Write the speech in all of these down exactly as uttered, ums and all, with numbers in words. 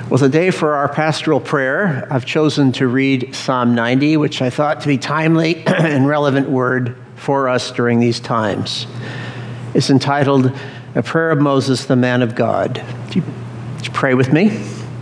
Well, today for our pastoral prayer, I've chosen to read Psalm ninety, which I thought to be timely and relevant word for us during these times. It's entitled, A Prayer of Moses, the Man of God. Would you, would you pray with me?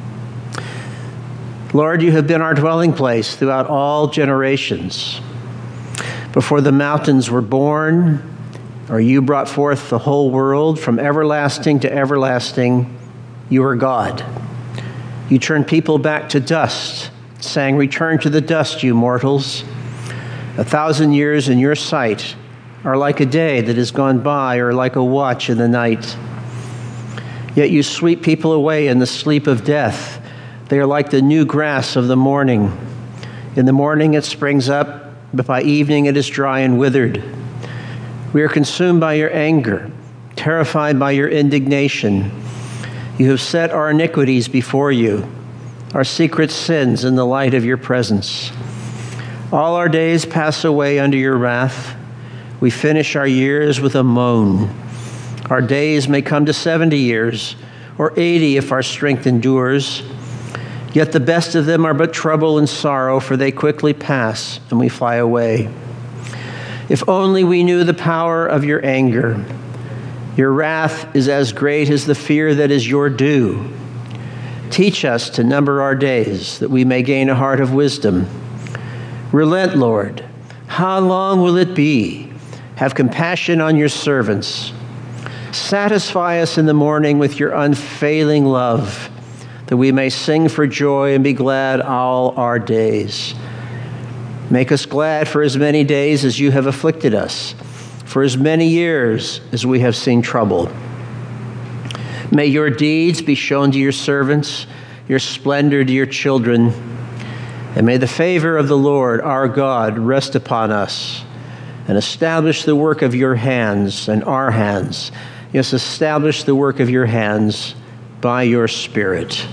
Lord, you have been our dwelling place throughout all generations. Before the mountains were born, or you brought forth the whole world, from everlasting to everlasting, you are God. You turned people back to dust, saying, return to the dust, you mortals. A thousand years in your sight are like a day that has gone by, or like a watch in the night. Yet you sweep people away in the sleep of death. They are like the new grass of the morning. In the morning it springs up, but by evening it is dry and withered. We are consumed by your anger, terrified by your indignation. You have set our iniquities before you, our secret sins in the light of your presence. All our days pass away under your wrath. We finish our years with a moan. Our days may come to seventy years, or eighty if our strength endures. Yet the best of them are but trouble and sorrow, for they quickly pass and we fly away. If only we knew the power of your anger. Your wrath is as great as the fear that is your due. Teach us to number our days, that we may gain a heart of wisdom. Relent, Lord. How long will it be? Have compassion on your servants. Satisfy us in the morning with your unfailing love, that we may sing for joy and be glad all our days. Make us glad for as many days as you have afflicted us, for as many years as we have seen trouble. May your deeds be shown to your servants, your splendor to your children, and may the favor of the Lord our God rest upon us and establish the work of your hands and our hands. Yes, establish the work of your hands by your Spirit.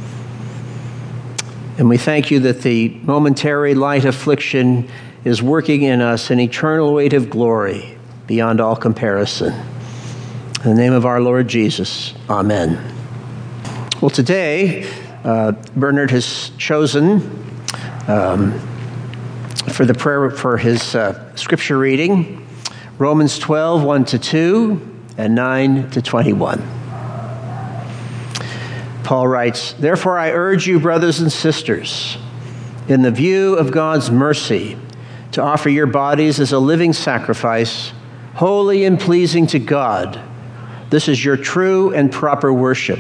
And we thank you that the momentary light affliction is working in us an eternal weight of glory beyond all comparison. In the name of our Lord Jesus, amen. Well, today, uh, Bernard has chosen um, for the prayer for his uh, scripture reading, Romans twelve, one to two, and nine to twenty-one. Paul writes, therefore I urge you, brothers and sisters, in the view of God's mercy, to offer your bodies as a living sacrifice, holy and pleasing to God. This is your true and proper worship.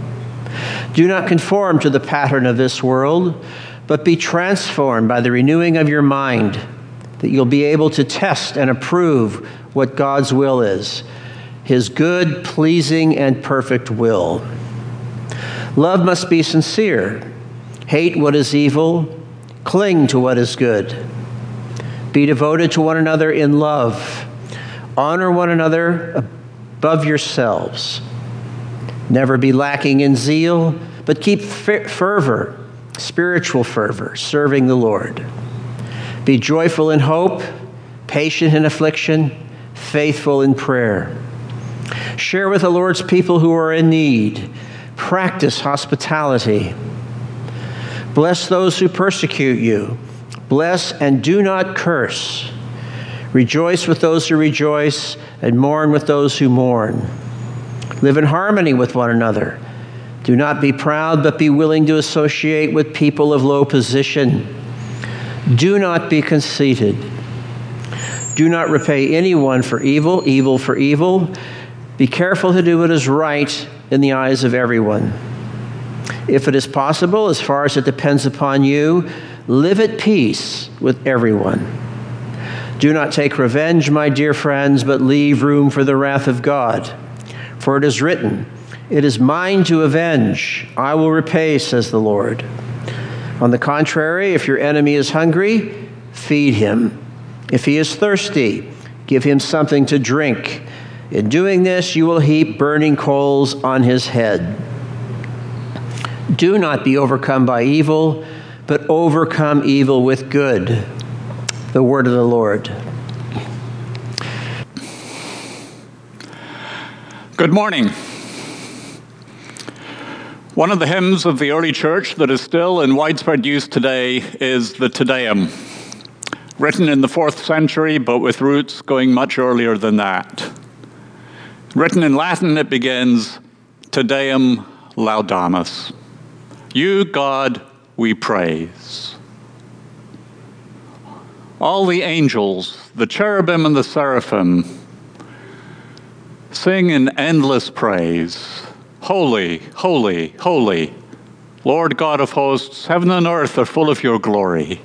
Do not conform to the pattern of this world, but be transformed by the renewing of your mind, that you'll be able to test and approve what God's will is, his good, pleasing, and perfect will. Love must be sincere. Hate what is evil. Cling to what is good. Be devoted to one another in love. Honor one another above yourselves. Never be lacking in zeal, but keep fervor, spiritual fervor, serving the Lord. Be joyful in hope, patient in affliction, faithful in prayer. Share with the Lord's people who are in need. Practice hospitality. Bless those who persecute you. Bless and do not curse. Rejoice with those who rejoice, and mourn with those who mourn. Live in harmony with one another. Do not be proud, but be willing to associate with people of low position. Do not be conceited. Do not repay anyone for evil, evil for evil. Be careful to do what is right in the eyes of everyone. If it is possible, as far as it depends upon you, live at peace with everyone. Do not take revenge, my dear friends, but leave room for the wrath of God. For it is written, it is mine to avenge, I will repay, says the Lord. On the contrary, if your enemy is hungry, feed him. If he is thirsty, give him something to drink. In doing this, you will heap burning coals on his head. Do not be overcome by evil, but overcome evil with good. The word of the Lord. Good morning. One of the hymns of the early church that is still in widespread use today is the Te Deum, written in the fourth century, but with roots going much earlier than that. Written in Latin, it begins, Te Deum laudamus. You, God, we praise. All the angels, the cherubim and the seraphim, sing in endless praise. Holy, holy, holy, Lord God of hosts, heaven and earth are full of your glory.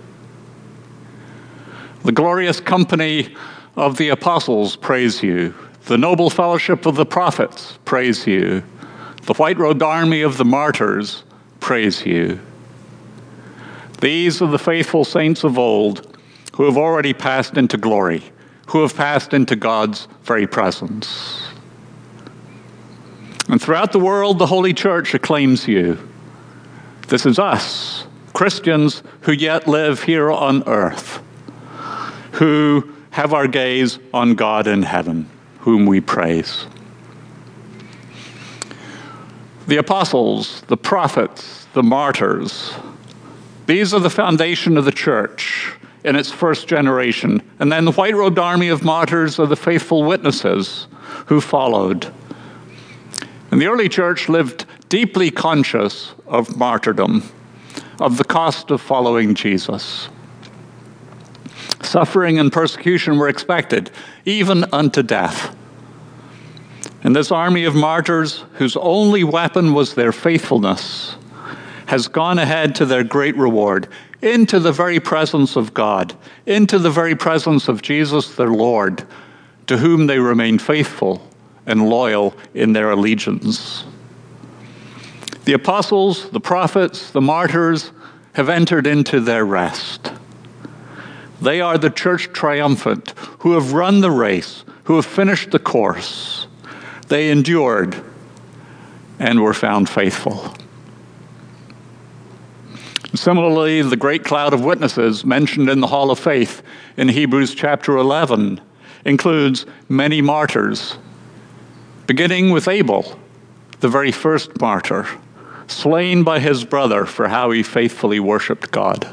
The glorious company of the apostles praise you. The noble fellowship of the prophets praise you. The white-robed army of the martyrs praise you. These are the faithful saints of old who have already passed into glory, who have passed into God's very presence. And throughout the world, the Holy Church acclaims you. This is us, Christians who yet live here on earth, who have our gaze on God in heaven, whom we praise. The apostles, the prophets, the martyrs, these are the foundation of the church in its first generation. And then the white-robed army of martyrs are the faithful witnesses who followed. And the early church lived deeply conscious of martyrdom, of the cost of following Jesus. Suffering and persecution were expected, even unto death. And this army of martyrs, whose only weapon was their faithfulness, has gone ahead to their great reward, into the very presence of God, into the very presence of Jesus their Lord, to whom they remain faithful and loyal in their allegiance. The apostles, the prophets, the martyrs have entered into their rest. They are the church triumphant who have run the race, who have finished the course. They endured and were found faithful. Similarly, the great cloud of witnesses mentioned in the Hall of Faith in Hebrews chapter eleven includes many martyrs, beginning with Abel, the very first martyr, slain by his brother for how he faithfully worshiped God.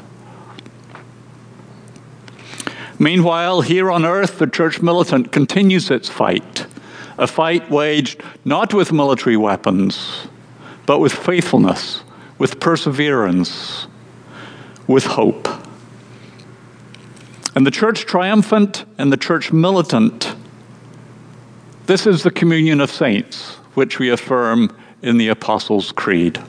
Meanwhile, here on earth, the church militant continues its fight, a fight waged not with military weapons, but with faithfulness, with perseverance, with hope. And the church triumphant and the church militant, this is the communion of saints, which we affirm in the Apostles' Creed.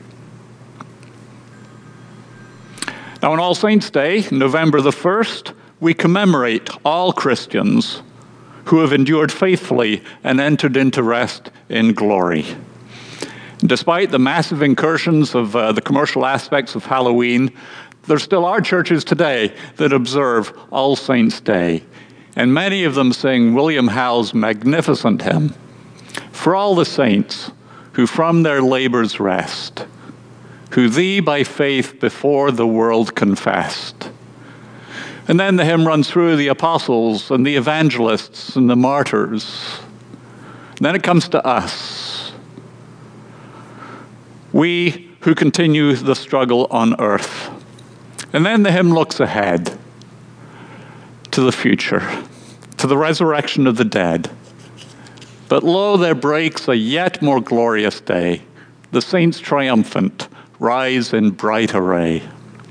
Now, on All Saints' Day, November the first, we commemorate all Christians who have endured faithfully and entered into rest in glory. Despite the massive incursions of uh, the commercial aspects of Halloween, there still are churches today that observe All Saints' Day. And many of them sing William Howe's magnificent hymn, For all the saints who from their labors rest, who thee by faith before the world confessed. And then the hymn runs through the apostles and the evangelists and the martyrs. And then it comes to us, we who continue the struggle on earth. And then the hymn looks ahead to the future, to the resurrection of the dead. But lo, there breaks a yet more glorious day. The saints triumphant rise in bright array.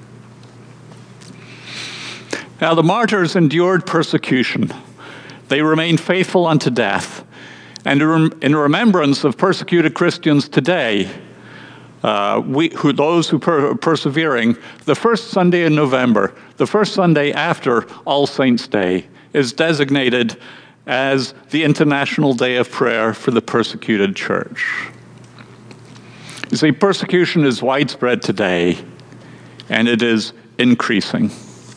Now the martyrs endured persecution. They remained faithful unto death. And in remembrance of persecuted Christians today, Uh, we, who, those who are persevering, the first Sunday in November, the first Sunday after All Saints' Day, is designated as the International Day of Prayer for the Persecuted Church. You see, persecution is widespread today, and it is increasing.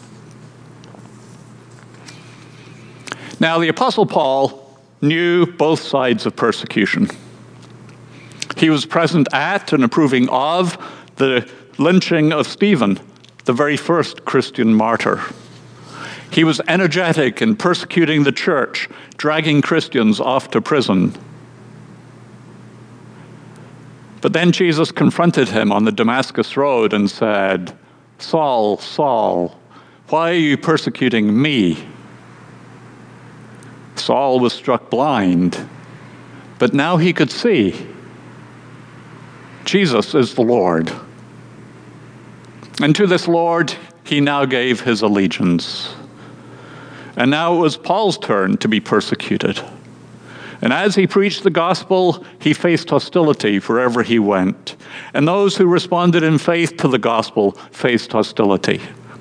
Now, the Apostle Paul knew both sides of persecution. He was present at and approving of the lynching of Stephen, the very first Christian martyr. He was energetic in persecuting the church, dragging Christians off to prison. But then Jesus confronted him on the Damascus road and said, "Saul, Saul, why are you persecuting me?" Saul was struck blind, but now he could see. Jesus is the Lord. And to this Lord, he now gave his allegiance. And now it was Paul's turn to be persecuted. And as he preached the gospel, he faced hostility wherever he went. And those who responded in faith to the gospel faced hostility.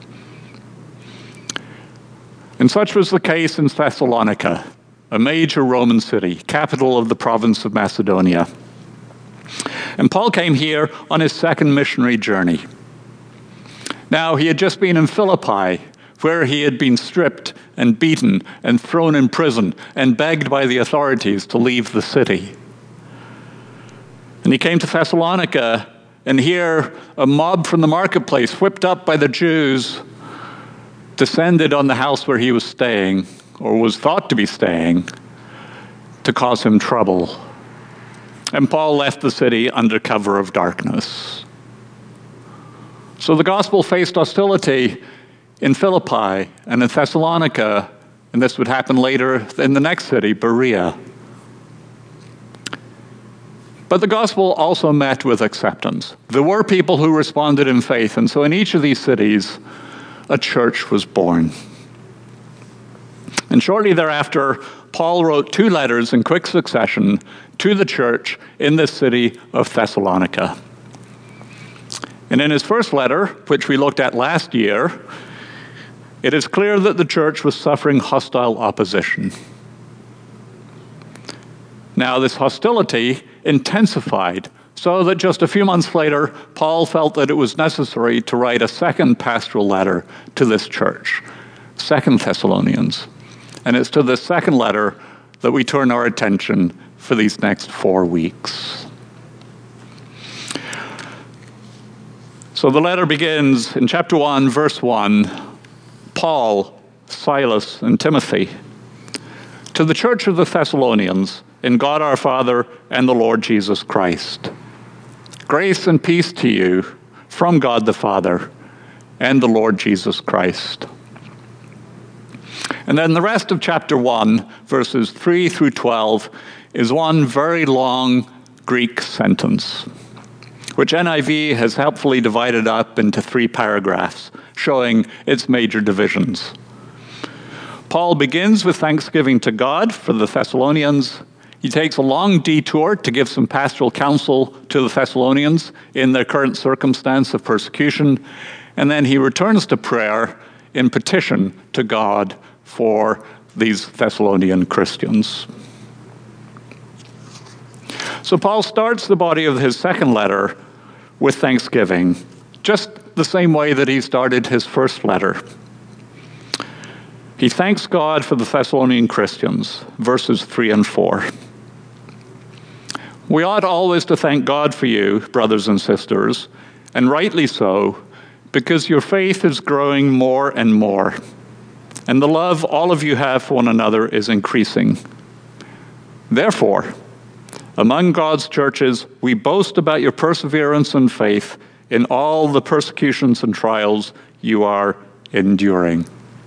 And such was the case in Thessalonica, a major Roman city, capital of the province of Macedonia. And Paul came here on his second missionary journey. Now, he had just been in Philippi, where he had been stripped and beaten and thrown in prison and begged by the authorities to leave the city. And he came to Thessalonica, and here a mob from the marketplace, whipped up by the Jews, descended on the house where he was staying, or was thought to be staying, to cause him trouble. And Paul left the city under cover of darkness. So the gospel faced hostility in Philippi and in Thessalonica, and this would happen later in the next city, Berea. But the gospel also met with acceptance. There were people who responded in faith, and so in each of these cities, a church was born. And shortly thereafter, Paul wrote two letters in quick succession to the church in this city of Thessalonica. And in his first letter, which we looked at last year, it is clear that the church was suffering hostile opposition. Now, this hostility intensified, so that just a few months later, Paul felt that it was necessary to write a second pastoral letter to this church, Second Thessalonians. And it's to this second letter that we turn our attention for these next four weeks. So the letter begins in chapter one, verse one, Paul, Silas, and Timothy, to the church of the Thessalonians, in God our Father and the Lord Jesus Christ. Grace and peace to you from God the Father and the Lord Jesus Christ. And then the rest of chapter one, verses three through twelve, is one very long Greek sentence, which N I V has helpfully divided up into three paragraphs, showing its major divisions. Paul begins with thanksgiving to God for the Thessalonians. He takes a long detour to give some pastoral counsel to the Thessalonians in their current circumstance of persecution, and then he returns to prayer in petition to God for these Thessalonian Christians. So Paul starts the body of his second letter with thanksgiving, just the same way that he started his first letter. He thanks God for the Thessalonian Christians, verses three and four. We ought always to thank God for you, brothers and sisters, and rightly so, because your faith is growing more and more, and the love all of you have for one another is increasing. Therefore, among God's churches, we boast about your perseverance and faith in all the persecutions and trials you are enduring.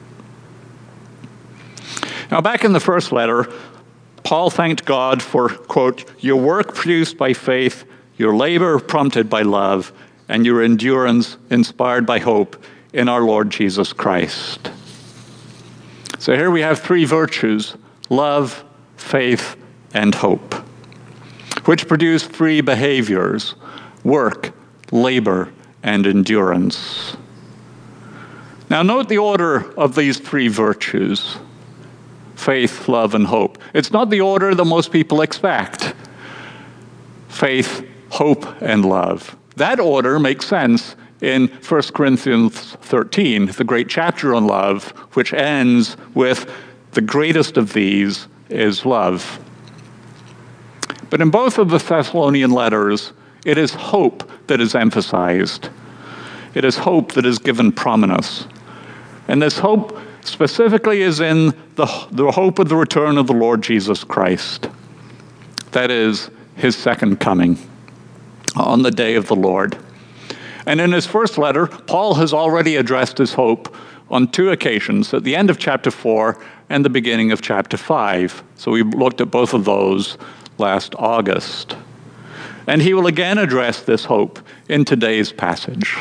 Now, back in the first letter, Paul thanked God for, quote, your work produced by faith, your labor prompted by love, and your endurance inspired by hope in our Lord Jesus Christ. So here we have three virtues, love, faith, and hope, which produce three behaviors, work, labor, and endurance. Now note the order of these three virtues, faith, love, and hope. It's not the order that most people expect. Faith, hope, and love. That order makes sense in First Corinthians thirteen, the great chapter on love, which ends with the greatest of these is love. But in both of the Thessalonian letters, it is hope that is emphasized. It is hope that is given prominence. And this hope specifically is in the, the hope of the return of the Lord Jesus Christ. That is, his second coming. on the day of the Lord. And in his first letter, Paul has already addressed his hope on two occasions, at the end of chapter four and the beginning of chapter five. So we looked at both of those last August. And he will again address this hope in today's passage.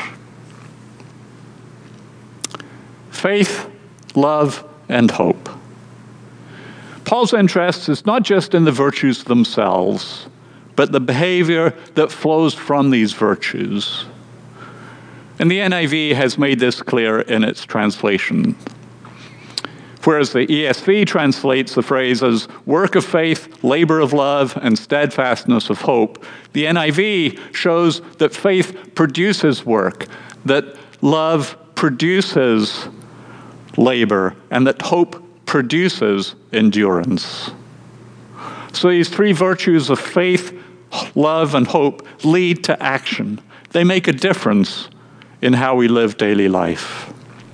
Faith, love, and hope. Paul's interest is not just in the virtues themselves, but the behavior that flows from these virtues. And the N I V has made this clear in its translation. Whereas the E S V translates the phrase as work of faith, labor of love, and steadfastness of hope, the N I V shows that faith produces work, that love produces labor, and that hope produces endurance. So these three virtues of faith, love, and hope lead to action. They make a difference in how we live daily life.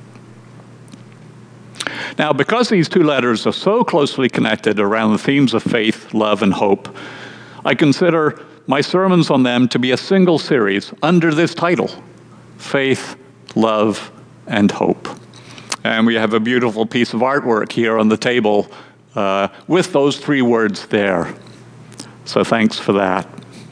Now, because these two letters are so closely connected around the themes of faith, love, and hope, I consider my sermons on them to be a single series under this title, Faith, Love, and Hope. And we have a beautiful piece of artwork here on the table uh, with those three words there. So thanks for that.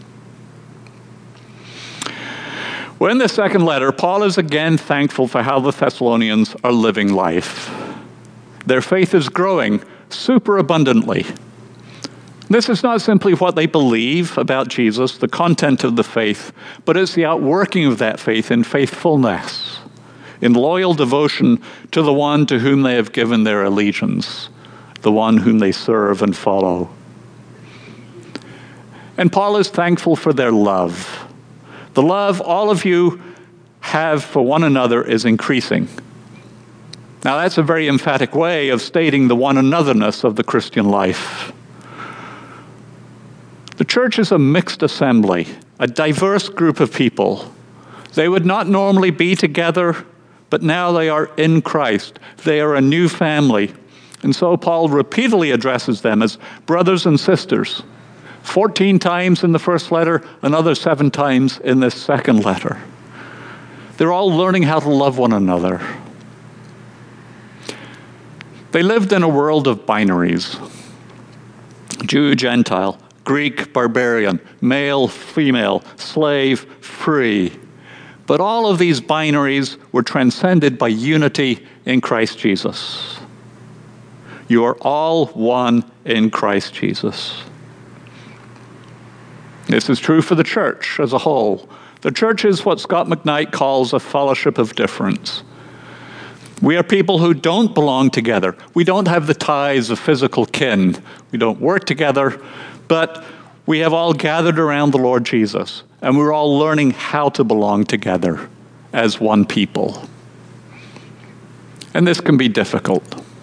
Well, in the second letter, Paul is again thankful for how the Thessalonians are living life. Their faith is growing superabundantly. This is not simply what they believe about Jesus, the content of the faith, but it's the outworking of that faith in faithfulness, in loyal devotion to the one to whom they have given their allegiance, the one whom they serve and follow. And Paul is thankful for their love. The love all of you have for one another is increasing. Now, that's a very emphatic way of stating the one anotherness of the Christian life. The church is a mixed assembly, a diverse group of people. They would not normally be together, but now they are in Christ. They are a new family. And so Paul repeatedly addresses them as brothers and sisters. Fourteen times in the first letter, another seven times in this second letter. They're all learning how to love one another. They lived in a world of binaries. Jew, Gentile, Greek, barbarian, male, female, slave, free. But all of these binaries were transcended by unity in Christ Jesus. You are all one in Christ Jesus. This is true for the church as a whole. The church is what Scott McKnight calls a fellowship of difference. We are people who don't belong together. We don't have the ties of physical kin. We don't work together, but we have all gathered around the Lord Jesus, and we're all learning how to belong together as one people. And this can be difficult.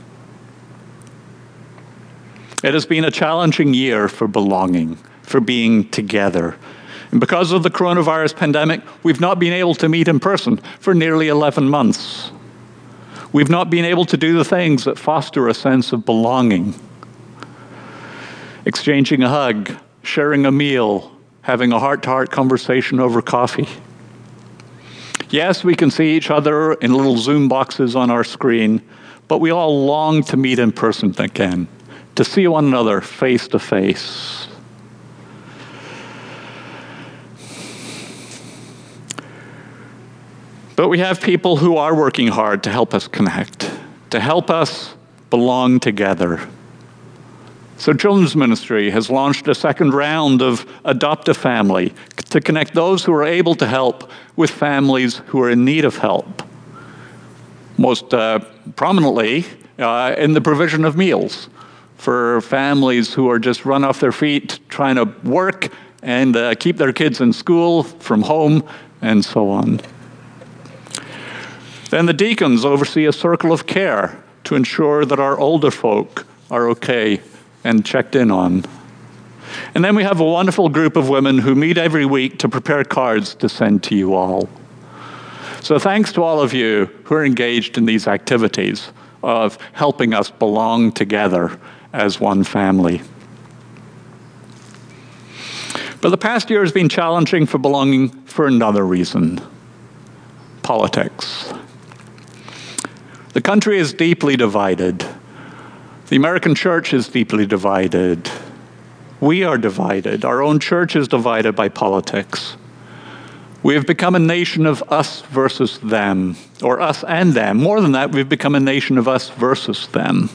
It has been a challenging year for belonging, for being together. And because of the coronavirus pandemic, we've not been able to meet in person for nearly eleven months. We've not been able to do the things that foster a sense of belonging. Exchanging a hug, sharing a meal, having a heart-to-heart conversation over coffee. Yes, we can see each other in little Zoom boxes on our screen, but we all long to meet in person again, to see one another face to face. But we have people who are working hard to help us connect, to help us belong together. So Children's Ministry has launched a second round of Adopt a Family to connect those who are able to help with families who are in need of help. Most uh, prominently uh, in the provision of meals for families who are just run off their feet trying to work and uh, keep their kids in school from home and so on. Then the deacons oversee a circle of care to ensure that our older folk are okay and checked in on. And then we have a wonderful group of women who meet every week to prepare cards to send to you all. So thanks to all of you who are engaged in these activities of helping us belong together as one family. But the past year has been challenging for belonging for another reason: politics. The country is deeply divided. The American church is deeply divided. We are divided. Our own church is divided by politics. We have become a nation of us versus them, or us and them. More than that, we've become a nation of us versus them.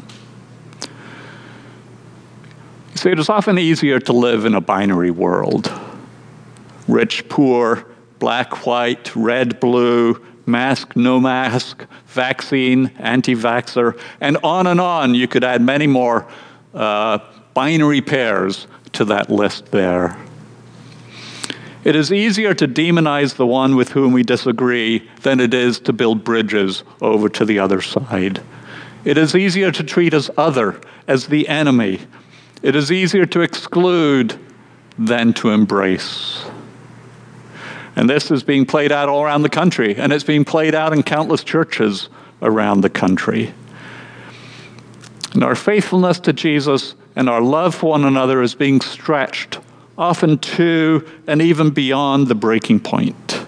You see, it is often easier to live in a binary world. Rich, poor, black, white, red, blue, mask, no mask, vaccine, anti-vaxxer, and on and on. You could add many more uh, binary pairs to that list there. It is easier to demonize the one with whom we disagree than it is to build bridges over to the other side. It is easier to treat as other, as the enemy. It is easier to exclude than to embrace. And this is being played out all around the country, and it's being played out in countless churches around the country. And our faithfulness to Jesus and our love for one another is being stretched, often to and even beyond the breaking point.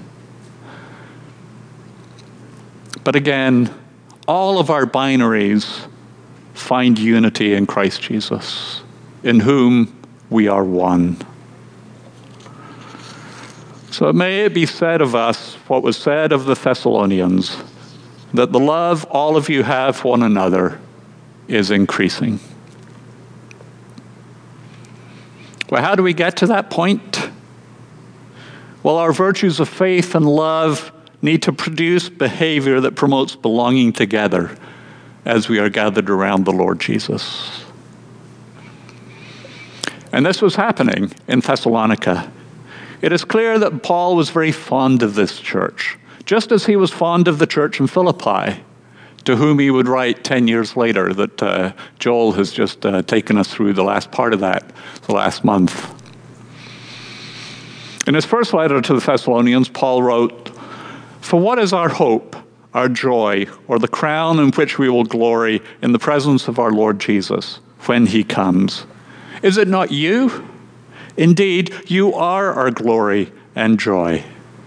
But again, all of our binaries find unity in Christ Jesus, in whom we are one. So may it be said of us what was said of the Thessalonians, that the love all of you have for one another is increasing. Well, how do we get to that point? Well, our virtues of faith and love need to produce behavior that promotes belonging together as we are gathered around the Lord Jesus. And this was happening in Thessalonica. It is clear that Paul was very fond of this church, just as he was fond of the church in Philippi, to whom he would write ten years later, that uh, Joel has just uh, taken us through the last part of that, the last month. In his first letter to the Thessalonians, Paul wrote, "For what is our hope, our joy, or the crown in which we will glory in the presence of our Lord Jesus when he comes? Is it not you? Indeed, you are our glory and joy."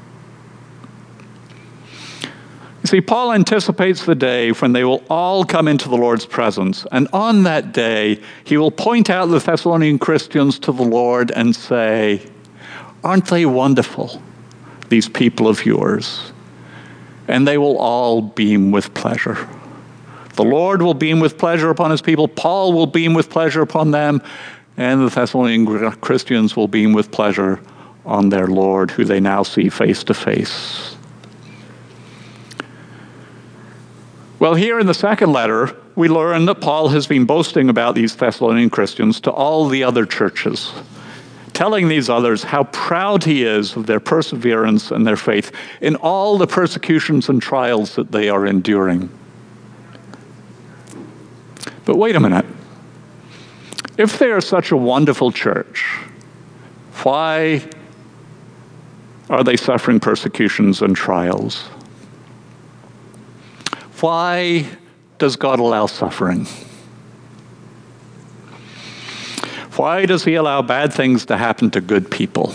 You see, Paul anticipates the day when they will all come into the Lord's presence, and on that day, he will point out the Thessalonian Christians to the Lord and say, "Aren't they wonderful, these people of yours?" And they will all beam with pleasure. The Lord will beam with pleasure upon his people. Paul will beam with pleasure upon them. And the Thessalonian Christians will beam with pleasure on their Lord, who they now see face to face. Well, here in the second letter, we learn that Paul has been boasting about these Thessalonian Christians to all the other churches, telling these others how proud he is of their perseverance and their faith in all the persecutions and trials that they are enduring. But wait a minute. If they are such a wonderful church, why are they suffering persecutions and trials? Why does God allow suffering? Why does he allow bad things to happen to good people?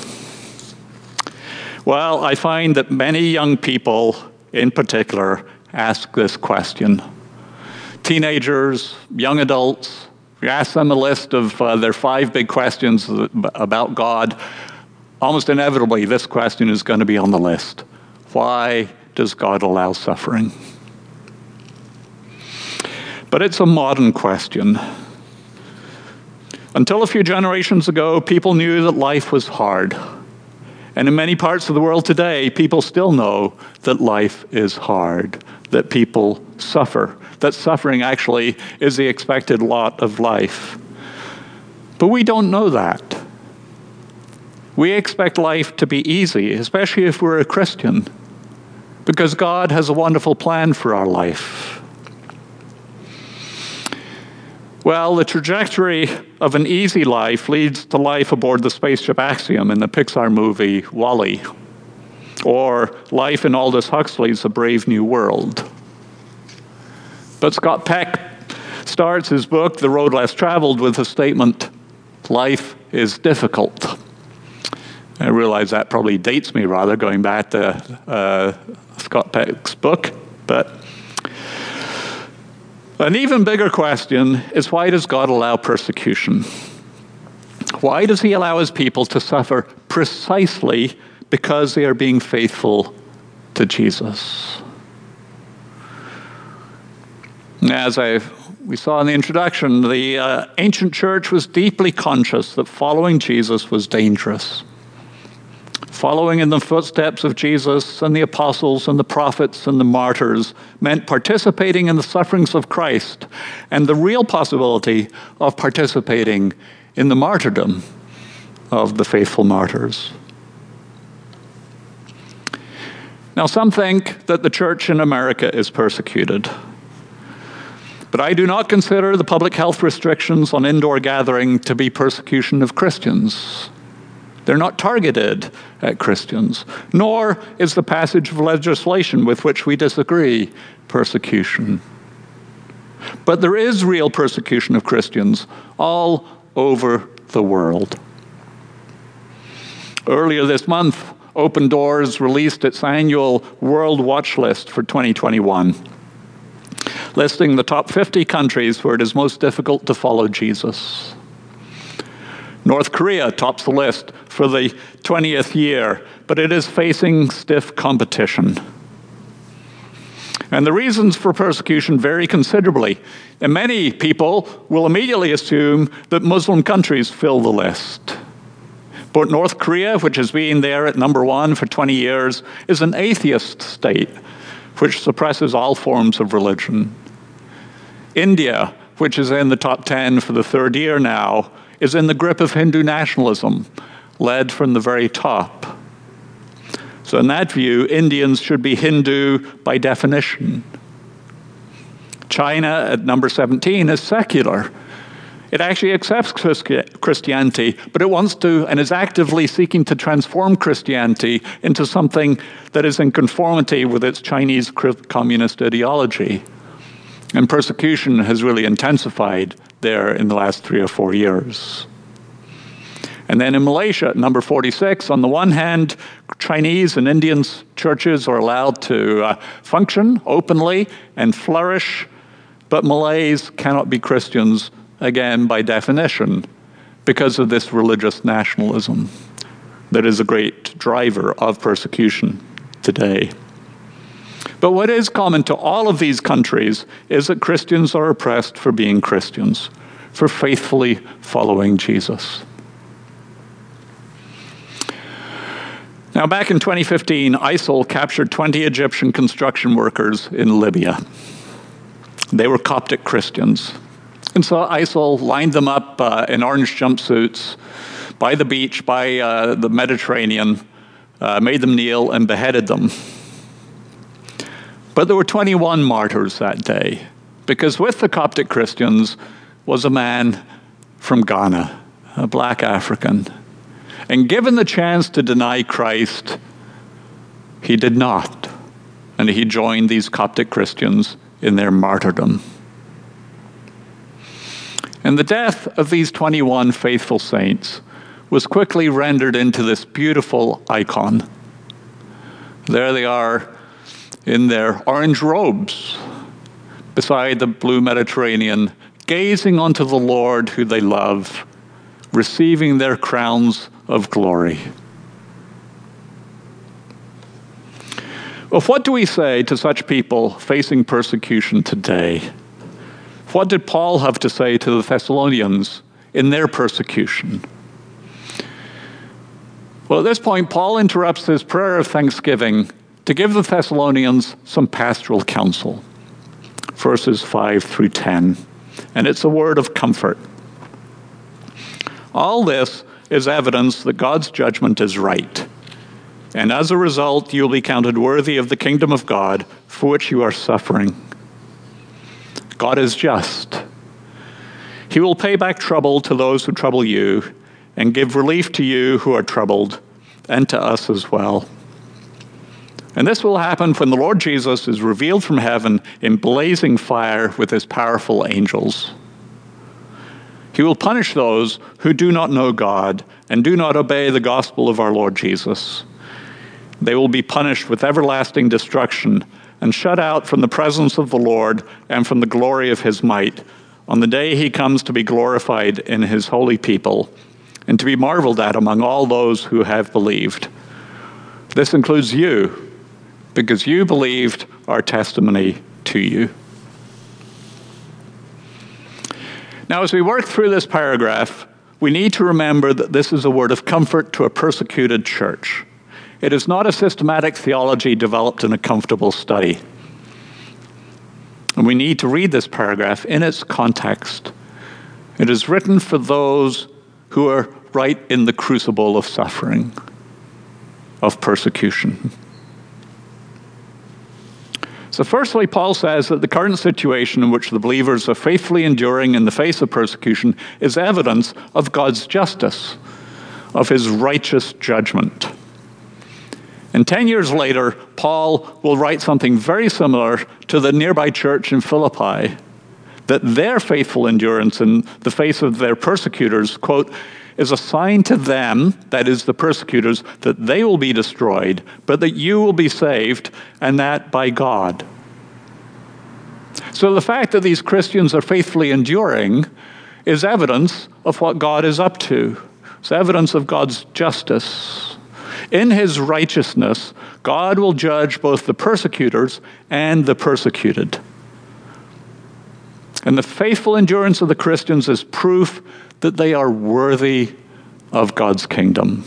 Well, I find that many young people, in particular, ask this question. Teenagers, young adults, you ask them a list of uh, their five big questions about God, almost inevitably this question is going to be on the list. Why does God allow suffering? But it's a modern question. Until a few generations ago, people knew that life was hard. And in many parts of the world today, people still know that life is hard, that people suffer, that suffering actually is the expected lot of life. But we don't know that. We expect life to be easy, especially if we're a Christian, because God has a wonderful plan for our life. Well, the trajectory of an easy life leads to life aboard the spaceship Axiom in the Pixar movie WALL-E, or life in Aldous Huxley's A Brave New World. But Scott Peck starts his book, The Road Less Traveled, with a statement, "Life is difficult." I realize that probably dates me rather, going back to uh, Scott Peck's book, but an even bigger question is, why does God allow persecution? Why does he allow his people to suffer precisely because they are being faithful to Jesus? As I we saw in the introduction, the uh, ancient church was deeply conscious that following Jesus was dangerous. Following in the footsteps of Jesus and the apostles and the prophets and the martyrs meant participating in the sufferings of Christ and the real possibility of participating in the martyrdom of the faithful martyrs. Now, some think that the church in America is persecuted. But I do not consider the public health restrictions on indoor gathering to be persecution of Christians. They're not targeted at Christians, nor is the passage of legislation with which we disagree persecution. But there is real persecution of Christians all over the world. Earlier this month, Open Doors released its annual World Watch List for twenty twenty-one, listing the top fifty countries where it is most difficult to follow Jesus. North Korea tops the list for the twentieth year, but it is facing stiff competition. And the reasons for persecution vary considerably. And many people will immediately assume that Muslim countries fill the list. But North Korea, which has been there at number one for twenty years, is an atheist state which suppresses all forms of religion. India, which is in the top ten for the third year now, is in the grip of Hindu nationalism, led from the very top. So in that view, Indians should be Hindu by definition. China, at number seventeen, is secular. It actually accepts Christianity, but it wants to and is actively seeking to transform Christianity into something that is in conformity with its Chinese communist ideology. And persecution has really intensified there in the last three or four years. And then in Malaysia, at number forty-six, on the one hand, Chinese and Indian churches are allowed to uh, function openly and flourish, but Malays cannot be Christians, again, by definition, because of this religious nationalism that is a great driver of persecution today. But what is common to all of these countries is that Christians are oppressed for being Christians, for faithfully following Jesus. Now, back in twenty fifteen, ISIL captured twenty Egyptian construction workers in Libya. They were Coptic Christians. And so ISIL lined them up uh, in orange jumpsuits by the beach, by uh, the Mediterranean, uh, made them kneel and beheaded them. But there were twenty-one martyrs that day, because with the Coptic Christians was a man from Ghana, a black African. And given the chance to deny Christ, he did not. And he joined these Coptic Christians in their martyrdom. And the death of these twenty-one faithful saints was quickly rendered into this beautiful icon. There they are in their orange robes beside the blue Mediterranean, gazing onto the Lord who they love, receiving their crowns of glory. Well, what do we say to such people facing persecution today? What did Paul have to say to the Thessalonians in their persecution? Well, at this point, Paul interrupts his prayer of thanksgiving to give the Thessalonians some pastoral counsel, verses five through ten. And it's a word of comfort. All this is evidence that God's judgment is right. And as a result, you'll be counted worthy of the kingdom of God for which you are suffering. God is just. He will pay back trouble to those who trouble you and give relief to you who are troubled, and to us as well. And this will happen when the Lord Jesus is revealed from heaven in blazing fire with his powerful angels. He will punish those who do not know God and do not obey the gospel of our Lord Jesus. They will be punished with everlasting destruction and shut out from the presence of the Lord and from the glory of his might on the day he comes to be glorified in his holy people and to be marveled at among all those who have believed. This includes you, because you believed our testimony to you. Now, as we work through this paragraph, we need to remember that this is a word of comfort to a persecuted church. It is not a systematic theology developed in a comfortable study. And we need to read this paragraph in its context. It is written for those who are right in the crucible of suffering, of persecution. So firstly, Paul says that the current situation in which the believers are faithfully enduring in the face of persecution is evidence of God's justice, of his righteous judgment. And ten years later, Paul will write something very similar to the nearby church in Philippi, that their faithful endurance in the face of their persecutors, quote, is a sign to them, that is the persecutors, that they will be destroyed, but that you will be saved, and that by God. So the fact that these Christians are faithfully enduring is evidence of what God is up to. It's evidence of God's justice. In his righteousness, God will judge both the persecutors and the persecuted. And the faithful endurance of the Christians is proof that they are worthy of God's kingdom.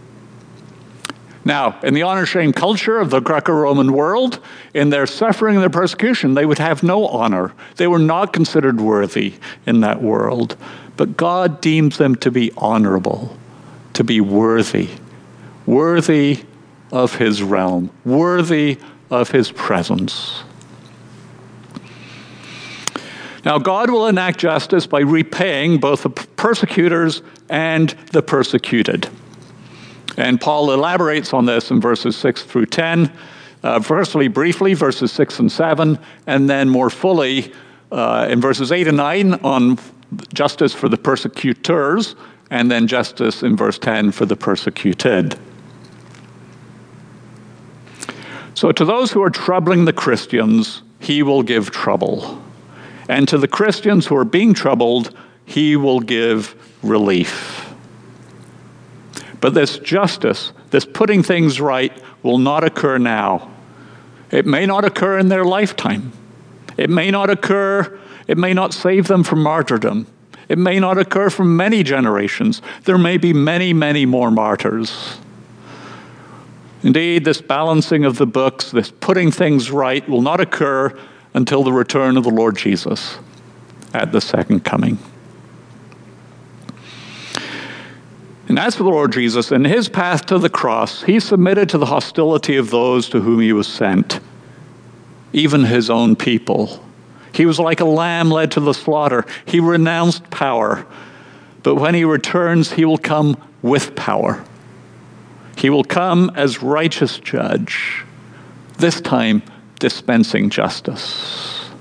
Now, in the honor-shame culture of the Greco-Roman world, in their suffering and their persecution, they would have no honor. They were not considered worthy in that world. But God deems them to be honorable, to be worthy, worthy of his realm, worthy of his presence. Now, God will enact justice by repaying both the persecutors and the persecuted. And Paul elaborates on this in verses six through ten. Uh, firstly, briefly, verses six and seven, and then more fully uh, in verses eight and nine on justice for the persecutors, and then justice in verse ten for the persecuted. So to those who are troubling the Christians, he will give trouble. And to the Christians who are being troubled, he will give relief. But this justice, this putting things right, will not occur now. It may not occur in their lifetime. It may not occur, it may not save them from martyrdom. It may not occur for many generations. There may be many, many more martyrs. Indeed, this balancing of the books, this putting things right, will not occur until the return of the Lord Jesus at the second coming. And as for the Lord Jesus, in his path to the cross, he submitted to the hostility of those to whom he was sent, even his own people. He was like a lamb led to the slaughter. He renounced power, but when he returns, he will come with power. He will come as righteous judge, this time dispensing justice.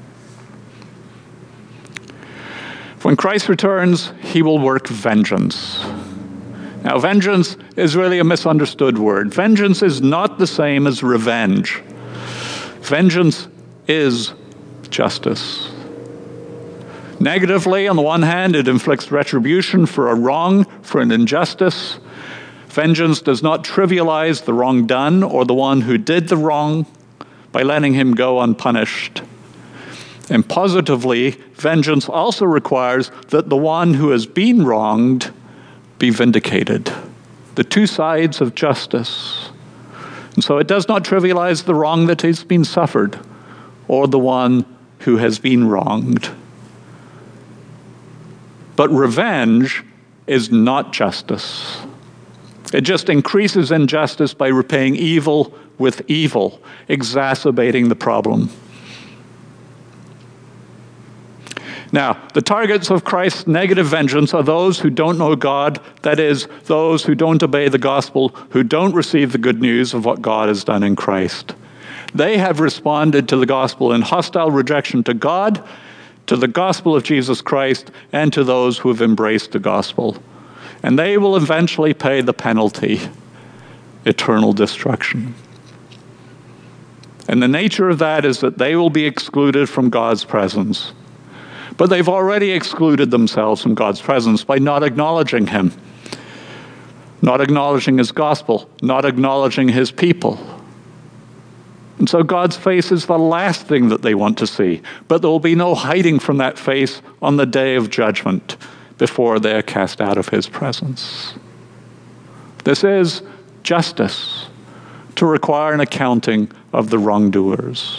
When Christ returns, he will work vengeance. Now, vengeance is really a misunderstood word. Vengeance is not the same as revenge. Vengeance is justice. Negatively, on the one hand, it inflicts retribution for a wrong, for an injustice. Vengeance does not trivialize the wrong done or the one who did the wrong by letting him go unpunished. And positively, vengeance also requires that the one who has been wronged be vindicated. The two sides of justice. And so it does not trivialize the wrong that has been suffered or the one who has been wronged. But revenge is not justice. It just increases injustice by repaying evil with evil, exacerbating the problem. Now, the targets of Christ's negative vengeance are those who don't know God, that is, those who don't obey the gospel, who don't receive the good news of what God has done in Christ. They have responded to the gospel in hostile rejection to God, to the gospel of Jesus Christ and to those who have embraced the gospel. And they will eventually pay the penalty, eternal destruction. And the nature of that is that they will be excluded from God's presence. But they've already excluded themselves from God's presence by not acknowledging him, not acknowledging his gospel, not acknowledging his people. And so God's face is the last thing that they want to see. But there will be no hiding from that face on the day of judgment before they are cast out of his presence. This is justice, to require an accounting of the wrongdoers.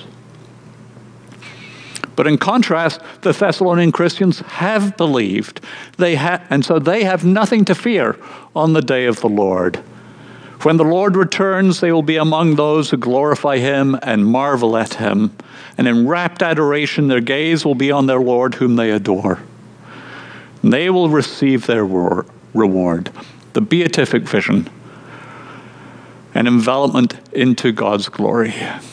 But in contrast, the Thessalonian Christians have believed, they ha- and so they have nothing to fear on the day of the Lord. When the Lord returns, they will be among those who glorify him and marvel at him. And in rapt adoration, their gaze will be on their Lord whom they adore. And they will receive their reward, the beatific vision, and envelopment into God's glory.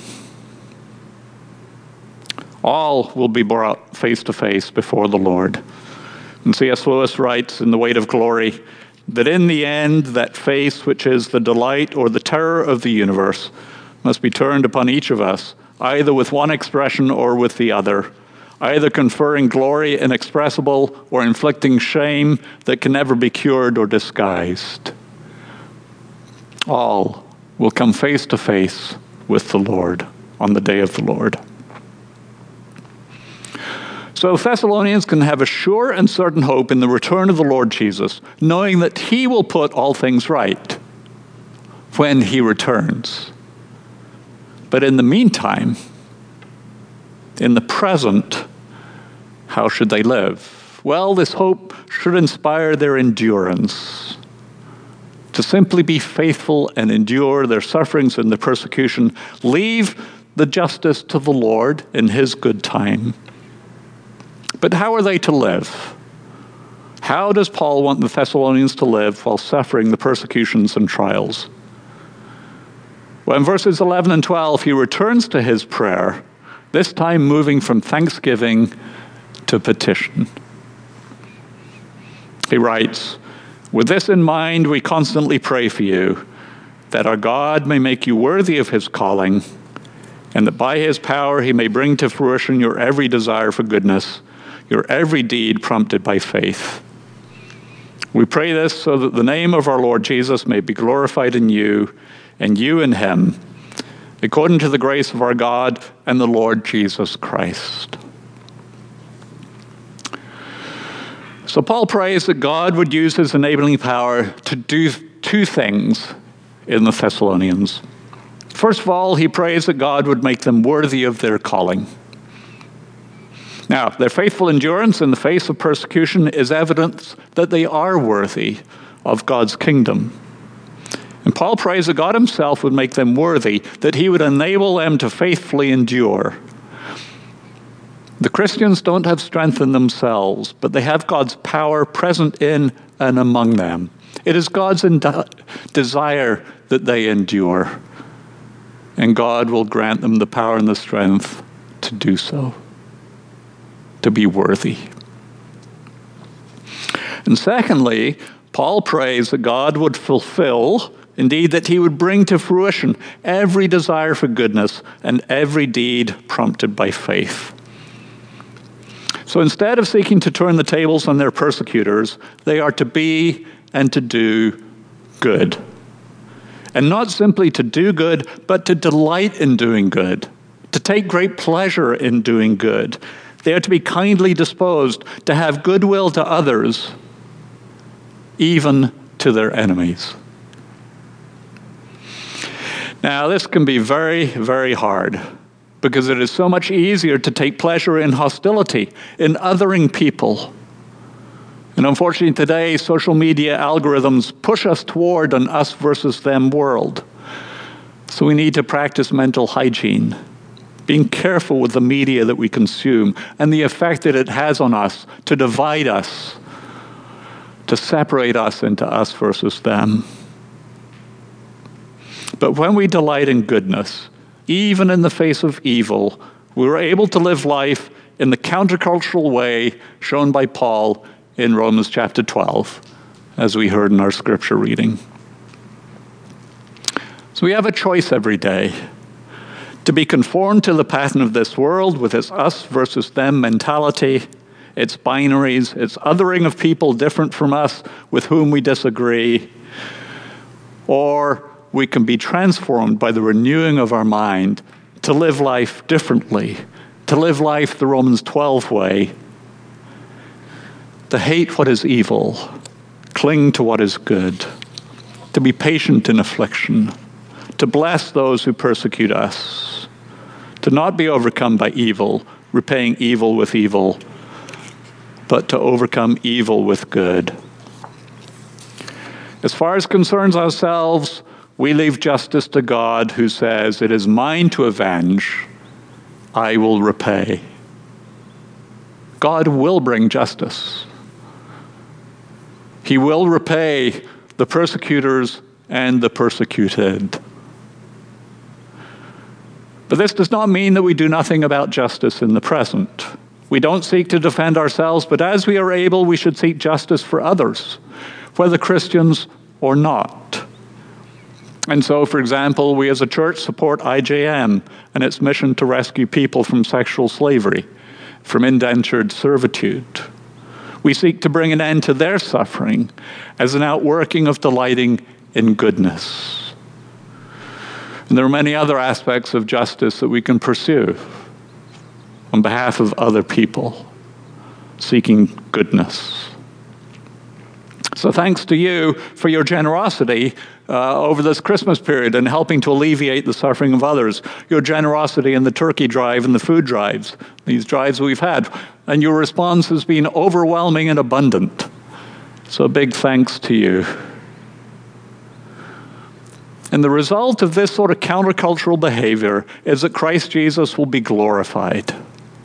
All will be brought face to face before the Lord. And C S Lewis writes in The Weight of Glory that in the end, that face which is the delight or the terror of the universe must be turned upon each of us, either with one expression or with the other, either conferring glory inexpressible or inflicting shame that can never be cured or disguised. All will come face to face with the Lord on the day of the Lord. So Thessalonians can have a sure and certain hope in the return of the Lord Jesus, knowing that he will put all things right when he returns. But in the meantime, in the present, how should they live? Well, this hope should inspire their endurance, to simply be faithful and endure their sufferings and their persecution, leave the justice to the Lord in his good time. But how are they to live? How does Paul want the Thessalonians to live while suffering the persecutions and trials? Well, in verses eleven and twelve, he returns to his prayer, this time moving from thanksgiving to petition. He writes, "With this in mind, we constantly pray for you, that our God may make you worthy of his calling, and that by his power he may bring to fruition your every desire for goodness, your every deed prompted by faith. We pray this so that the name of our Lord Jesus may be glorified in you, and you in him, according to the grace of our God and the Lord Jesus Christ." So Paul prays that God would use his enabling power to do two things in the Thessalonians. First of all, he prays that God would make them worthy of their calling. Now, their faithful endurance in the face of persecution is evidence that they are worthy of God's kingdom. And Paul prays that God himself would make them worthy, that he would enable them to faithfully endure. The Christians don't have strength in themselves, but they have God's power present in and among them. It is God's ind- desire that they endure, and God will grant them the power and the strength to do so, to be worthy. And secondly, Paul prays that God would fulfill, indeed that he would bring to fruition every desire for goodness and every deed prompted by faith. So instead of seeking to turn the tables on their persecutors, they are to be and to do good. And not simply to do good, but to delight in doing good, to take great pleasure in doing good. They are to be kindly disposed, to have goodwill to others, even to their enemies. Now, this can be very, very hard, because it is so much easier to take pleasure in hostility, in othering people. And unfortunately today, social media algorithms push us toward an us versus them world. So we need to practice mental hygiene, being careful with the media that we consume and the effect that it has on us to divide us, to separate us into us versus them. But when we delight in goodness, even in the face of evil, we're able to live life in the countercultural way shown by Paul in Romans chapter twelve, as we heard in our scripture reading. So we have a choice every day to be conformed to the pattern of this world with its us versus them mentality, its binaries, its othering of people different from us with whom we disagree, or we can be transformed by the renewing of our mind to live life differently, to live life the Romans twelve way, to hate what is evil, cling to what is good, to be patient in affliction, to bless those who persecute us, to not be overcome by evil, repaying evil with evil, but to overcome evil with good. As far as concerns ourselves, we leave justice to God, who says, "It is mine to avenge, I will repay." God will bring justice. He will repay the persecutors and the persecuted. But this does not mean that we do nothing about justice in the present. We don't seek to defend ourselves, but as we are able, we should seek justice for others, whether Christians or not. And so, for example, we as a church support I J M and its mission to rescue people from sexual slavery, from indentured servitude. We seek to bring an end to their suffering as an outworking of delighting in goodness. And there are many other aspects of justice that we can pursue on behalf of other people, seeking goodness. So thanks to you for your generosity uh, over this Christmas period and helping to alleviate the suffering of others. Your generosity in the turkey drive and the food drives, these drives we've had. And your response has been overwhelming and abundant. So a big thanks to you. And the result of this sort of countercultural behavior is that Christ Jesus will be glorified,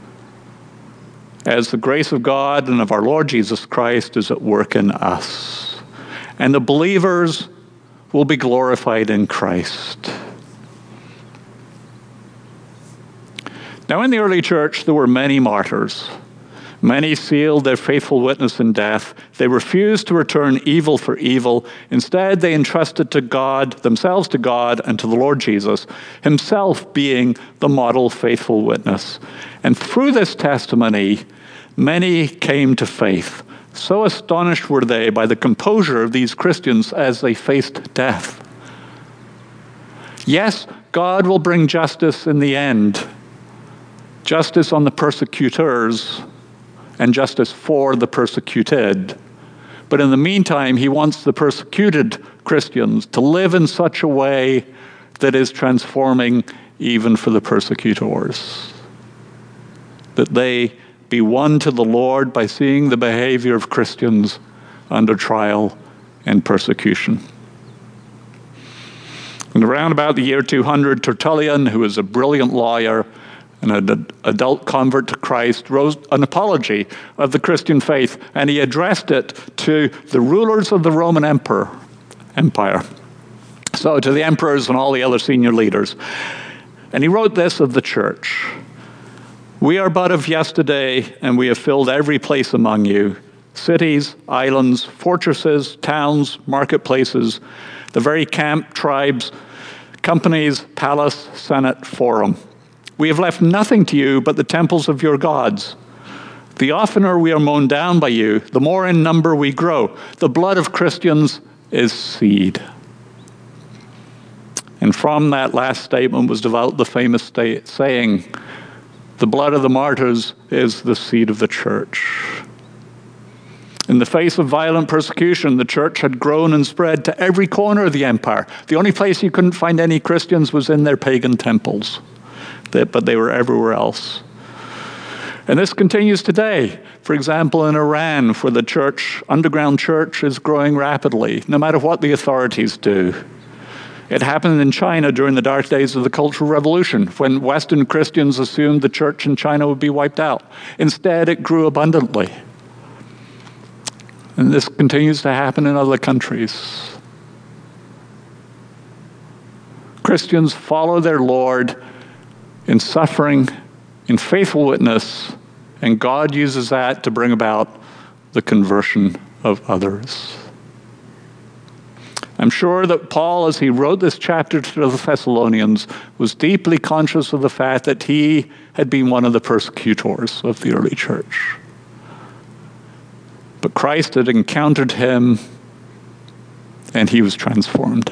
as the grace of God and of our Lord Jesus Christ is at work in us. And the believers will be glorified in Christ. Now, in the early church, there were many martyrs. Many sealed their faithful witness in death. They refused to return evil for evil. Instead, they entrusted to God, themselves to God and to the Lord Jesus, himself being the model faithful witness. And through this testimony, many came to faith. So astonished were they by the composure of these Christians as they faced death. Yes, God will bring justice in the end. Justice on the persecutors and justice for the persecuted. But in the meantime, he wants the persecuted Christians to live in such a way that is transforming even for the persecutors. That they be won to the Lord by seeing the behavior of Christians under trial and persecution. And around about the year two hundred, Tertullian, who was a brilliant lawyer and an adult convert to Christ, wrote an apology of the Christian faith, and he addressed it to the rulers of the Roman Emperor, Empire. So to the emperors and all the other senior leaders. And he wrote this of the church: "We are but of yesterday, and we have filled every place among you, cities, islands, fortresses, towns, marketplaces, the very camp, tribes, companies, palace, senate, forum. We have left nothing to you but the temples of your gods. The oftener we are mown down by you, the more in number we grow. The blood of Christians is seed." And from that last statement was developed the famous sta- saying, "The blood of the martyrs is the seed of the church." In the face of violent persecution, the church had grown and spread to every corner of the empire. The only place you couldn't find any Christians was in their pagan temples, but they were everywhere else. And this continues today. For example, in Iran, where the church, underground church, is growing rapidly, no matter what the authorities do. It happened in China during the dark days of the Cultural Revolution, when Western Christians assumed the church in China would be wiped out. Instead, it grew abundantly. And this continues to happen in other countries. Christians follow their Lord in suffering, in faithful witness, And God uses that to bring about the conversion of others. I'm sure that Paul, as he wrote this chapter to the Thessalonians, was deeply conscious of the fact that he had been one of the persecutors of the early church. But Christ had encountered him, and he was transformed.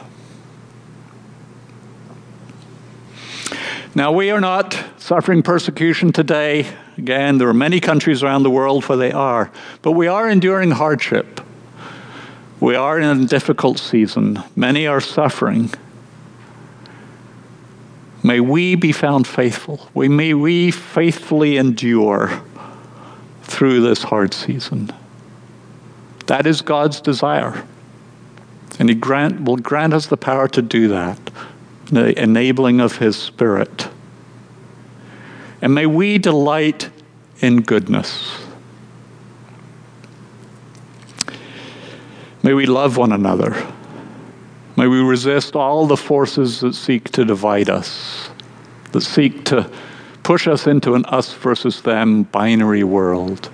Now, we are not suffering persecution today. Again, there are many countries around the world where they are. But we are enduring hardship. We are in a difficult season. Many are suffering. May we be found faithful. We, may we faithfully endure through this hard season. That is God's desire. And he grant, will grant us the power to do that, the enabling of his Spirit. And may we delight in goodness. May we love one another. May we resist all the forces that seek to divide us, that seek to push us into an us versus them binary world.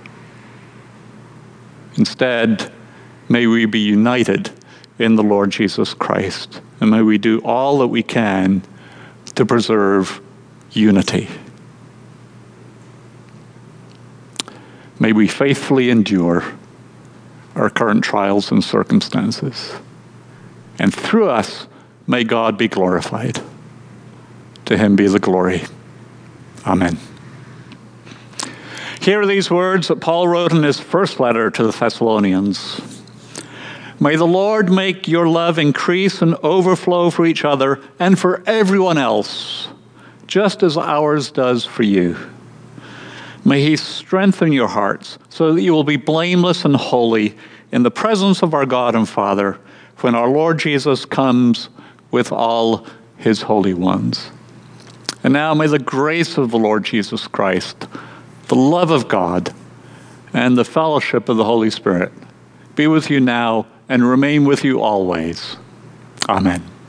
Instead, may we be united in the Lord Jesus Christ, and may we do all that we can to preserve unity. May we faithfully endure our current trials and circumstances. And through us, may God be glorified. To him be the glory. Amen. Here are these words that Paul wrote in his first letter to the Thessalonians. May the Lord make your love increase and overflow for each other and for everyone else, just as ours does for you. May he strengthen your hearts so that you will be blameless and holy in the presence of our God and Father when our Lord Jesus comes with all his holy ones. And now may the grace of the Lord Jesus Christ, the love of God, and the fellowship of the Holy Spirit be with you now and remain with you always. Amen.